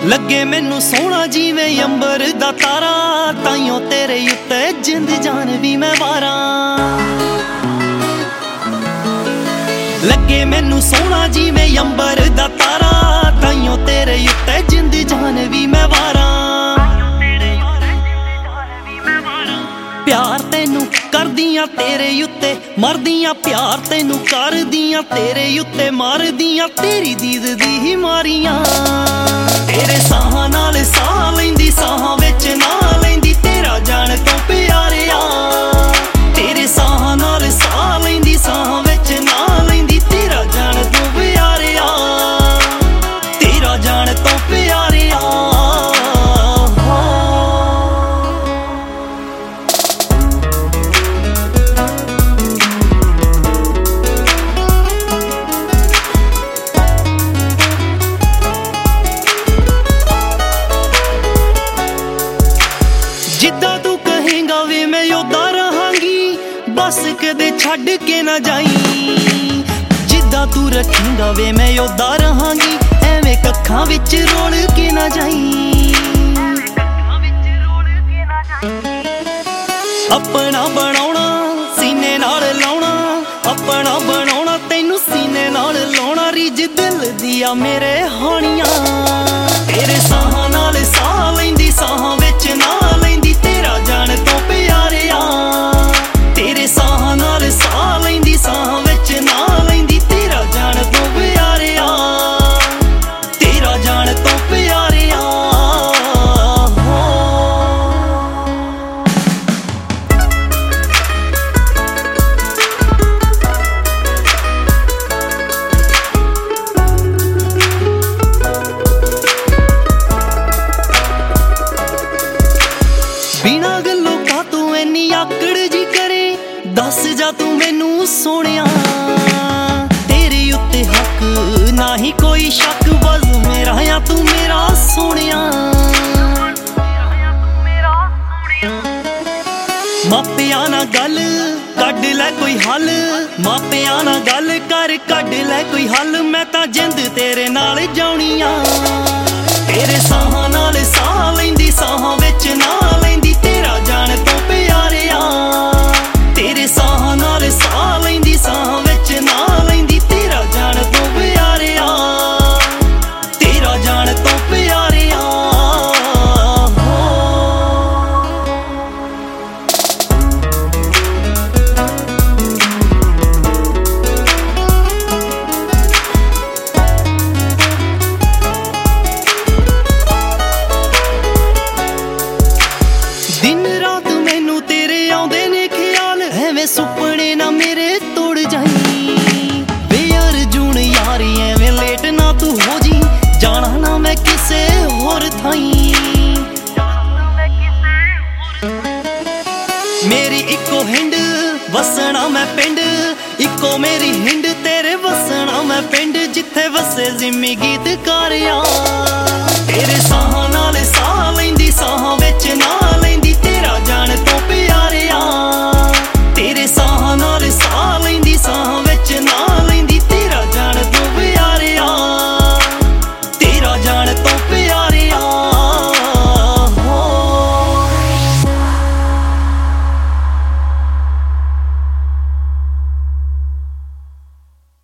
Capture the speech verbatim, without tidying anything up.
ਲੱਗੇ ਮੈਨੂੰ ਸੋਹਣਾ ਜਿਵੇਂ ਅੰਬਰ ਦਾ ਤਾਰਾ, ਤਾਈਓ ਤੇਰੇ ਉੱਤੇ ਜਿੰਦ ਜਾਨ ਵੀ ਮੈਂ ਵਾਰਾਂ। ਲੱਗੇ ਮੈਨੂੰ ਸੋਹਣਾ ਜਿਵੇਂ ਅੰਬਰ ਦਾ ਤਾਰਾ, ਤਾਈਓ ਤੇਰੇ ਉੱਤੇ ਜਿੰਦ ਜਾਨ ਵੀ ਮੈਂ ਵਾਰਾਂ। ਪਿਆਰ ਤੈਨੂੰ ਕਰਦੀਆਂ ਤੇਰੇ ਉੱਤੇ ਮਰਦੀਆਂ, ਪਿਆਰ ਤੈਨੂੰ ਕਰਦੀਆਂ ਤੇਰੇ ਉੱਤੇ ਮਰਦੀਆਂ, ਤੇਰੀ ਦੀਦ ਦੀ ਹੀ ਮਾਰੀਆਂ। ਤੇਰੇ ਸਾਹਾਂ ਨਾਲ ਸਾਹ ਲੈਂਦੀ, ਸਾਹਾਂ ਵਿੱਚ ਨਾ ਲੈਂਦੀ, ਤੇਰਾ ਜਾਣ ਤੋਂ ਪਿਆਰਿਆ। ਤੇਰੇ ਸਾਹਾਂ ਨਾਲ ਸਾਹ ਲੈਂਦੀ, ਸਾਹਾਂ ਵਿੱਚ ਨਾ ਲੈਂਦੀ, ਤੇਰਾ ਜਾਣ ਤੋਂ ਪਿਆਰਿਆ, ਤੇਰਾ ਜਾਣ ਤੋਂ ਪਿਆਰਿਆ। ਜਿੱਦਾਂ ਤੂੰ ਕਹੇਂਗਾ ਵੇ ਮੈਂ ਉਦਾਂ ਰਹਾਂਗੀ, ਬਸ ਕਦੇ ਛੱਡ ਕੇ ਨਾ ਜਾਈਂ। ਜਿੱਦਾਂ ਤੂੰ ਰੱਖੇਂਗਾ ਵੇ ਮੈਂ ਉਦਾਂ ਰਹਾਂਗੀ, ਐਵੇਂ ਕੱਖਾਂ ਵਿੱਚ ਰੋਲ ਕੇ ਨਾ ਜਾਈਂ। ਆਪਣਾ ਬਣਾਉਣਾ ਸੀਨੇ ਨਾਲ ਲਾਉਣਾ, ਆਪਣਾ ਬਣਾਉਣਾ ਤੈਨੂੰ ਸੀਨੇ ਨਾਲ ਲਾਉਣਾ, ਰੀਝ ਦਿਲ ਦੀਆਂ ਮੇਰੇ ਹਾਣੀਆਂ। ਤੇਰੇ ਸਾਹਾਂ ਨਾਲ ਸਾਹ ਲੈਂਦੀ, ਸਾਹਾਂ ਵਿੱਚ ਨਾ ਲੈਂਦੀ, ਤੇਰਾ ਜਾਣ ਤੋਂ ਪਿਆਰਿਆ। ਤੇਰੇ ਸਾਹਾਂ ਨਾਲ ਸਾਹ ਲੈਂਦੀ, ਸਾਹਾਂ ਵਿੱਚ ਨਾ ਲੈਂਦੀ, ਤੇਰਾ ਜਾਣ ਤੋਂ ਪਿਆਰਿਆ, ਤੇਰਾ ਜਾਣ ਤੋਂ ਪਿਆਰਿਆ। ਬਿਨਾਂ ਗੱਲੋਂ ਕਾ ਤੂੰ ਇੰਨੀ ਆਕੜ ਜੀ ਕਰੇ, ਦੱਸ ਜਾ ਤੂੰ ਮੈਨੂੰ ਸੋਹਣਿਆ। ਤੇਰੇ ਉੱਤੇ ਹੱਕ ਨਾ ਹੀ ਕੋਈ ਸ਼ੱਕ, ਬਸ ਮੇਰਾ ਆ ਤੂੰ ਮੇਰਾ ਸੋਹਣਿਆ। ਮਾਪਿਆਂ ਨਾਲ ਗੱਲ ਕੱਢ ਲੈ ਕੋਈ ਹੱਲ, ਮਾਪਿਆਂ ਨਾਲ ਗੱਲ ਕਰ ਕੱਢ ਲੈ ਕੋਈ ਹੱਲ, ਮੈਂ ਤਾਂ ਜਿੰਦ ਤੇਰੇ ਨਾਲ ਜਾਉਣੀ ਆ। ਤੇਰੇ ਸਾਹਾਂ ਨਾਲ ਸਾਹ ਲੈਂਦੀ, ਸਾਹਾਂ ਵਿੱਚ ਨਾ ਲੈਂਦੀ, ਤੇਰਾ ਜਾਣ ਤੋਂ ਪਿਆਰਿਆ। ਤੇਰੇ ਸਾਹਾਂ ਨਾਲ ਸਾਹ ਲੈਂਦੀ, ਸਾਹਾਂ ਵਿੱਚ ਨਾ ਲੈਂਦੀ, ਤੇਰਾ ਜਾਣ ਤੋਂ ਪਿਆਰਿਆ, ਤੇਰਾ ਜਾਣ ਤੋਂ ਪਿਆਰਿਆ। ਦਿਨ ਰਾਤ ਮੈਨੂੰ ਤੇਰੇ ਆਉਂਦੇ ਨੇ ਖਿਆਲ, ਐਵੇਂ ਸੁਪਨੇ ਨਾ ਮੇਰੇ ਤੋੜ ਜਾਈਂ। ਵੇ ਅਰਜੁਨ ਯਾਰੀ ਐਵੇਂ ਲੇਟ ਨਾ ਤੂੰ ਹੋ ਜੀ, ਜਾਣਾ ਨਾ ਮੈਂ ਕਿਸੇ ਹੋਰ ਥਾਈਂ। ਮੇਰੀ ਇੱਕੋ ਹਿੰਡ ਵਸਣਾ ਮੈਂ ਪਿੰਡ, ਇੱਕੋ ਮੇਰੀ ਹਿੰਡ ਤੇਰੇ ਵਸਣਾ ਮੈਂ ਪਿੰਡ, ਜਿੱਥੇ ਵਸੇ ਜ਼ਿੰਮੀ ਗੀਤਕਾਰਿਆ।